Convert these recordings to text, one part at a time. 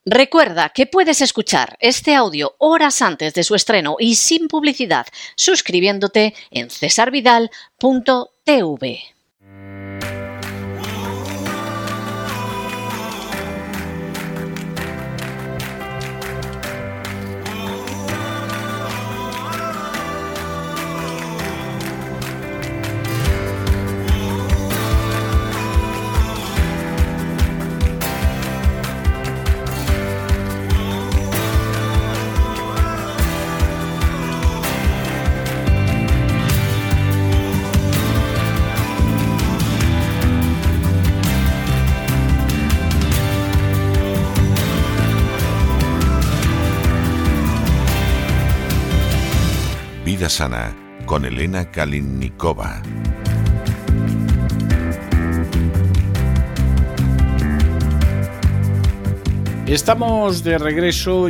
Recuerda que puedes escuchar este audio horas antes de su estreno y sin publicidad suscribiéndote en cesarvidal.tv. Vida Sana con Elena Kalinnikova. Estamos de regreso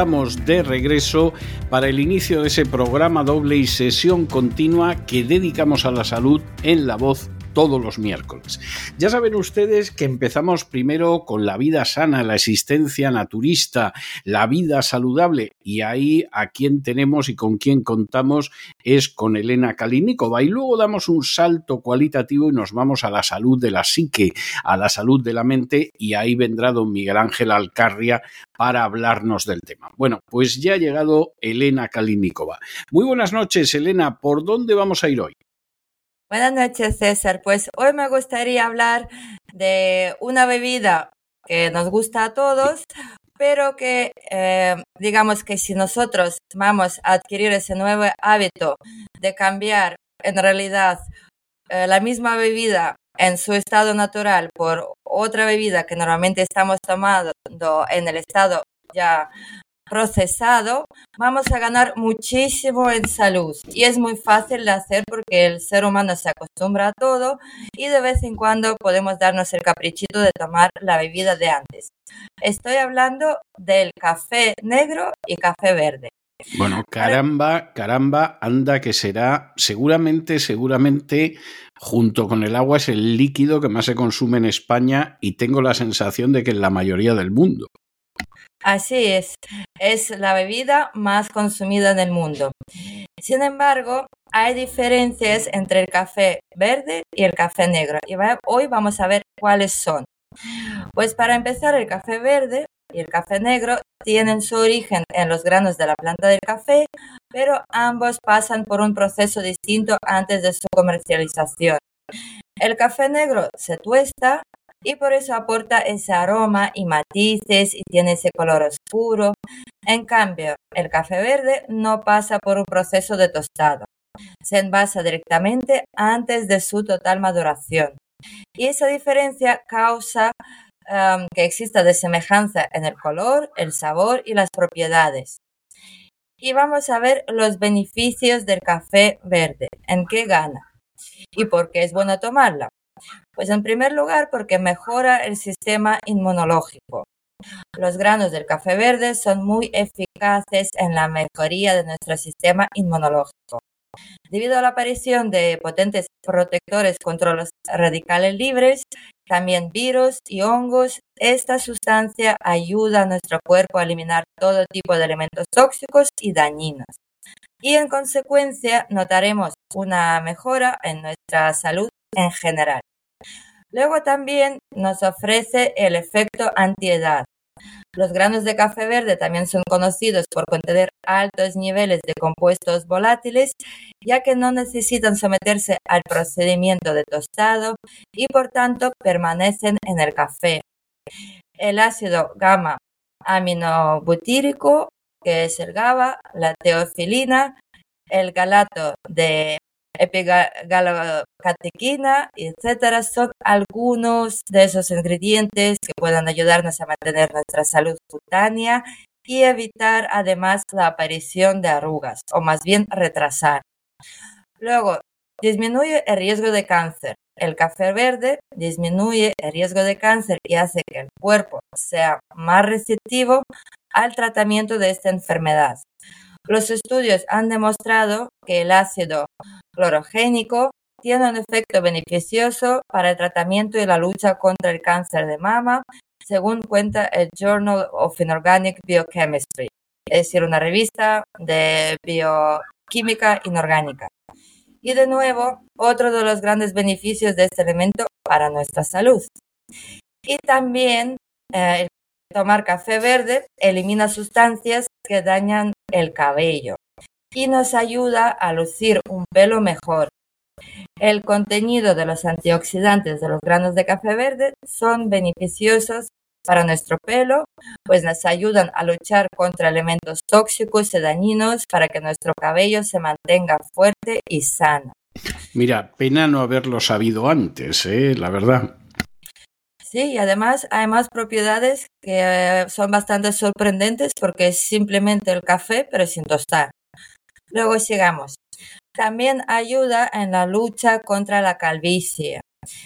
para el inicio de ese programa doble y sesión continua que dedicamos a la salud en La Voz todos los miércoles. Ya saben ustedes que empezamos primero con la vida sana, la existencia naturista, la vida saludable, y ahí a quien tenemos y con quien contamos es con Elena Kalinnikova, y luego damos un salto cualitativo y nos vamos a la salud de la psique, a la salud de la mente, y ahí vendrá don Miguel Ángel Alcarria para hablarnos del tema. Bueno, pues ya ha llegado Elena Kalinnikova. Muy buenas noches, Elena. ¿Por dónde vamos a ir hoy? Buenas noches, César. Pues hoy me gustaría hablar de una bebida que nos gusta a todos, pero que digamos que si nosotros vamos a adquirir ese nuevo hábito de cambiar en realidad la misma bebida en su estado natural por otra bebida que normalmente estamos tomando en el estado ya procesado, vamos a ganar muchísimo en salud, y es muy fácil de hacer porque el ser humano se acostumbra a todo y de vez en cuando podemos darnos el caprichito de tomar la bebida de antes. Estoy hablando del café negro y café verde. Bueno, caramba, anda que será seguramente, junto con el agua es el líquido que más se consume en España, y tengo la sensación de que en la mayoría del mundo. Así es la bebida más consumida en el mundo. Sin embargo, hay diferencias entre el café verde y el café negro, y hoy vamos a ver cuáles son. Pues para empezar, el café verde y el café negro tienen su origen en los granos de la planta del café, pero ambos pasan por un proceso distinto antes de su comercialización. El café negro se tuesta y por eso aporta ese aroma y matices y tiene ese color oscuro. En cambio, el café verde no pasa por un proceso de tostado. Se envasa directamente antes de su total maduración. Y esa diferencia causa que exista desemejanza en el color, el sabor y las propiedades. Y vamos a ver los beneficios del café verde, en qué gana y por qué es bueno tomarla. Pues en primer lugar, porque mejora el sistema inmunológico. Los granos del café verde son muy eficaces en la mejoría de nuestro sistema inmunológico. Debido a la aparición de potentes protectores contra los radicales libres, también virus y hongos, esta sustancia ayuda a nuestro cuerpo a eliminar todo tipo de elementos tóxicos y dañinos. Y en consecuencia notaremos una mejora en nuestra salud en general. Luego también nos ofrece el efecto antiedad. Los granos de café verde también son conocidos por contener altos niveles de compuestos volátiles, ya que no necesitan someterse al procedimiento de tostado y por tanto permanecen en el café. El ácido gamma aminobutírico, que es el GABA, la teofilina, el galato de epigalocatequina, etcétera, son algunos de esos ingredientes que pueden ayudarnos a mantener nuestra salud cutánea y evitar además la aparición de arrugas, o más bien retrasar. Luego, disminuye el riesgo de cáncer. El café verde disminuye el riesgo de cáncer y hace que el cuerpo sea más receptivo al tratamiento de esta enfermedad. Los estudios han demostrado que el ácido clorogénico tiene un efecto beneficioso para el tratamiento y la lucha contra el cáncer de mama, según cuenta el Journal of Inorganic Biochemistry, es decir, una revista de bioquímica inorgánica. Y de nuevo, otro de los grandes beneficios de este elemento para nuestra salud. Y también tomar café verde elimina sustancias que dañan el cabello y nos ayuda a lucir un pelo mejor. El contenido de los antioxidantes de los granos de café verde son beneficiosos para nuestro pelo, pues nos ayudan a luchar contra elementos tóxicos y dañinos para que nuestro cabello se mantenga fuerte y sano. Mira, pena no haberlo sabido antes, la verdad. Sí, y además hay más propiedades que son bastante sorprendentes porque es simplemente el café, pero sin tostar. Luego sigamos. También ayuda en la lucha contra la calvicie.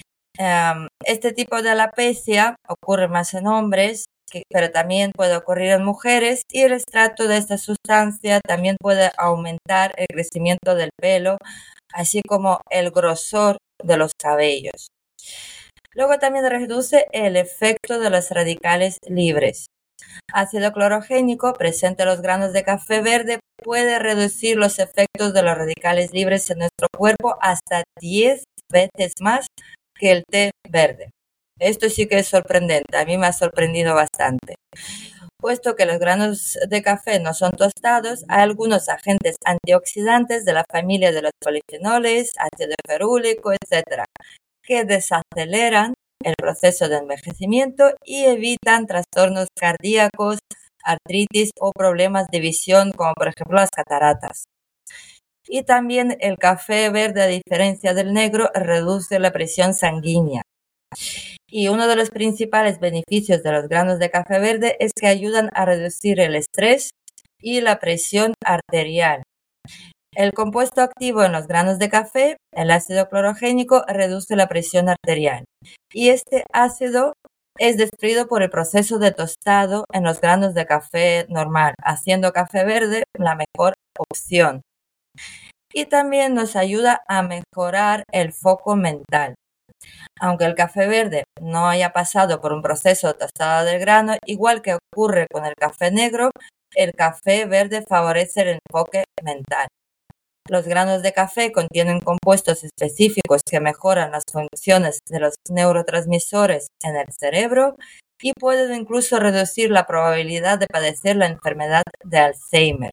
Este tipo de alopecia ocurre más en hombres, pero también puede ocurrir en mujeres, y el extracto de esta sustancia también puede aumentar el crecimiento del pelo, así como el grosor de los cabellos. Luego también reduce el efecto de los radicales libres. Ácido clorogénico presente en los granos de café verde puede reducir los efectos de los radicales libres en nuestro cuerpo hasta 10 veces más que el té verde. Esto sí que es sorprendente, a mí me ha sorprendido bastante. Puesto que los granos de café no son tostados, hay algunos agentes antioxidantes de la familia de los polifenoles, ácido ferúlico, etc., que desaceleran el proceso de envejecimiento y evitan trastornos cardíacos, artritis o problemas de visión, como por ejemplo las cataratas. Y también el café verde, a diferencia del negro, reduce la presión sanguínea. Y uno de los principales beneficios de los granos de café verde es que ayudan a reducir el estrés y la presión arterial. El compuesto activo en los granos de café, el ácido clorogénico, reduce la presión arterial. Y este ácido es destruido por el proceso de tostado en los granos de café normal, haciendo café verde la mejor opción. Y también nos ayuda a mejorar el foco mental. Aunque el café verde no haya pasado por un proceso de tostado del grano, igual que ocurre con el café negro, el café verde favorece el enfoque mental. Los granos de café contienen compuestos específicos que mejoran las funciones de los neurotransmisores en el cerebro y pueden incluso reducir la probabilidad de padecer la enfermedad de Alzheimer.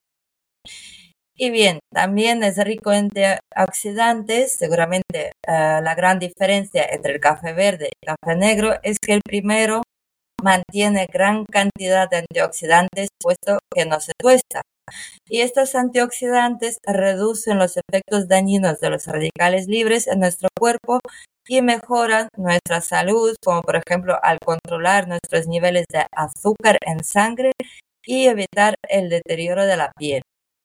Y bien, también es rico en antioxidantes. Seguramente la gran diferencia entre el café verde y el café negro es que el primero mantiene gran cantidad de antioxidantes puesto que no se tuesta. Y estos antioxidantes reducen los efectos dañinos de los radicales libres en nuestro cuerpo y mejoran nuestra salud, como por ejemplo al controlar nuestros niveles de azúcar en sangre y evitar el deterioro de la piel.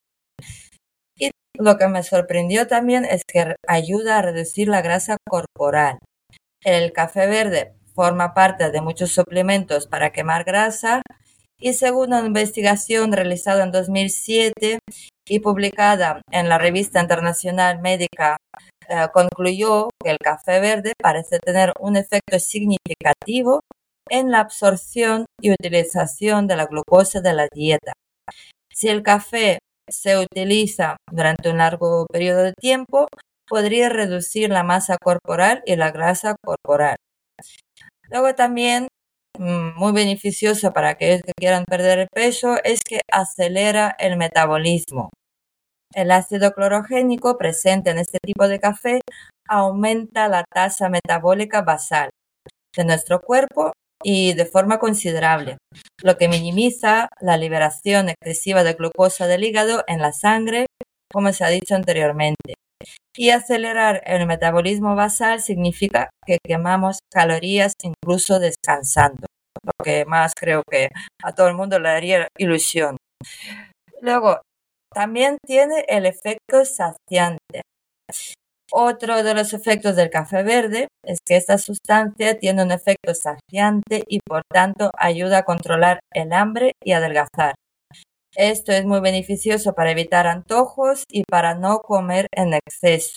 Y lo que me sorprendió también es que ayuda a reducir la grasa corporal. El café verde forma parte de muchos suplementos para quemar grasa. Y según una investigación realizada en 2007 y publicada en la revista internacional médica, concluyó que el café verde parece tener un efecto significativo en la absorción y utilización de la glucosa de la dieta. Si el café se utiliza durante un largo periodo de tiempo, podría reducir la masa corporal y la grasa corporal. Luego también, muy beneficioso para aquellos que quieran perder el peso, es que acelera el metabolismo. El ácido clorogénico presente en este tipo de café aumenta la tasa metabólica basal de nuestro cuerpo y de forma considerable, lo que minimiza la liberación excesiva de glucosa del hígado en la sangre, como se ha dicho anteriormente. Y acelerar el metabolismo basal significa que quemamos calorías incluso descansando, lo que más creo que a todo el mundo le daría ilusión. Luego, también tiene el efecto saciante. Otro de los efectos del café verde es que esta sustancia tiene un efecto saciante y por tanto ayuda a controlar el hambre y adelgazar. Esto es muy beneficioso para evitar antojos y para no comer en exceso.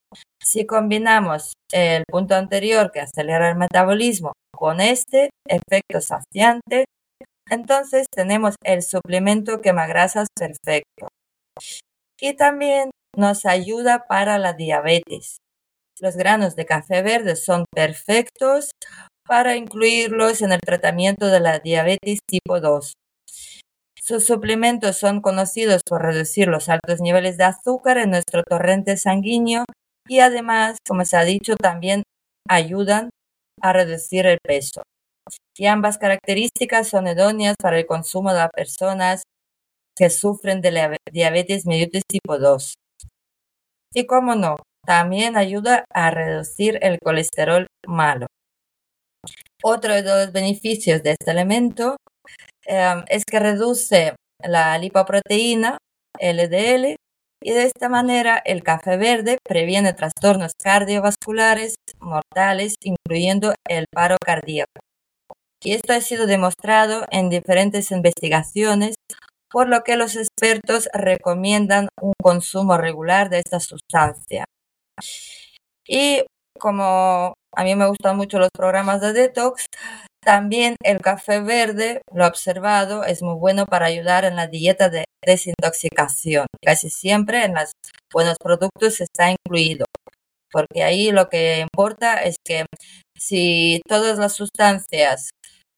Si combinamos el punto anterior que acelera el metabolismo con este efecto saciante, entonces tenemos el suplemento quemagrasas perfecto. Y también nos ayuda para la diabetes. Los granos de café verde son perfectos para incluirlos en el tratamiento de la diabetes tipo 2. Sus suplementos son conocidos por reducir los altos niveles de azúcar en nuestro torrente sanguíneo y además, como se ha dicho, también ayudan a reducir el peso. Y ambas características son idóneas para el consumo de las personas que sufren de la diabetes mellitus tipo 2. Y cómo no, también ayuda a reducir el colesterol malo. Otro de los beneficios de este elemento es que reduce la lipoproteína LDL y de esta manera el café verde previene trastornos cardiovasculares mortales, incluyendo el paro cardíaco. Y esto ha sido demostrado en diferentes investigaciones, por lo que los expertos recomiendan un consumo regular de esta sustancia. Y como a mí me gustan mucho los programas de detox, también el café verde, lo he observado, es muy bueno para ayudar en la dieta de desintoxicación. Casi siempre en los buenos productos está incluido, porque ahí lo que importa es que si todas las sustancias,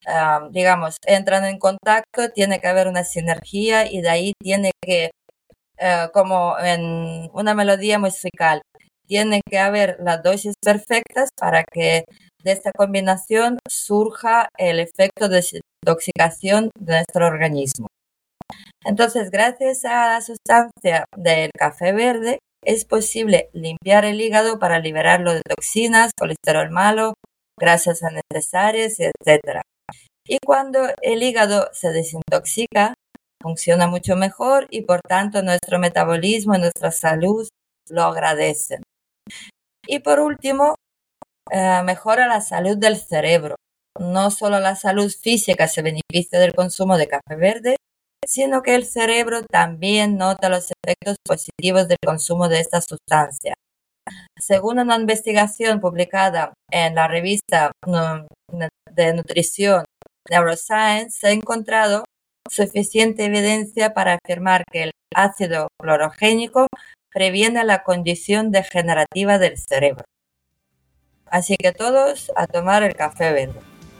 entran en contacto, tiene que haber una sinergia y de ahí tiene que, como en una melodía musical, tiene que haber las dosis perfectas para que de esta combinación surja el efecto de desintoxicación de nuestro organismo. Entonces, gracias a la sustancia del café verde, es posible limpiar el hígado para liberarlo de toxinas, colesterol malo, grasas innecesarias, etc. Y cuando el hígado se desintoxica, funciona mucho mejor y por tanto nuestro metabolismo y nuestra salud lo agradecen. Y por último, mejora la salud del cerebro. No solo la salud física se beneficia del consumo de café verde, sino que el cerebro también nota los efectos positivos del consumo de esta sustancia. Según una investigación publicada en la revista de nutrición Neuroscience, se ha encontrado suficiente evidencia para afirmar que el ácido clorogénico previene la condición degenerativa del cerebro. Así que todos a tomar el café verde.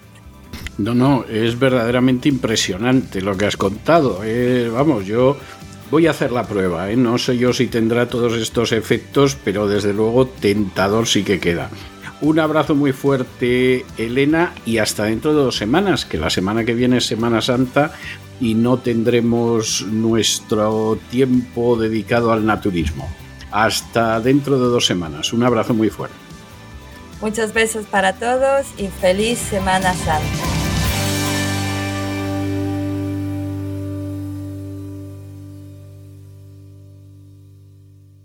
No, es verdaderamente impresionante lo que has contado. Yo voy a hacer la prueba. No sé yo si tendrá todos estos efectos, pero desde luego tentador sí que queda. Un abrazo muy fuerte, Elena, y hasta dentro de 2 semanas, que la semana que viene es Semana Santa y no tendremos nuestro tiempo dedicado al naturismo. Hasta dentro de 2 semanas. Un abrazo muy fuerte. Muchos besos para todos y feliz Semana Santa.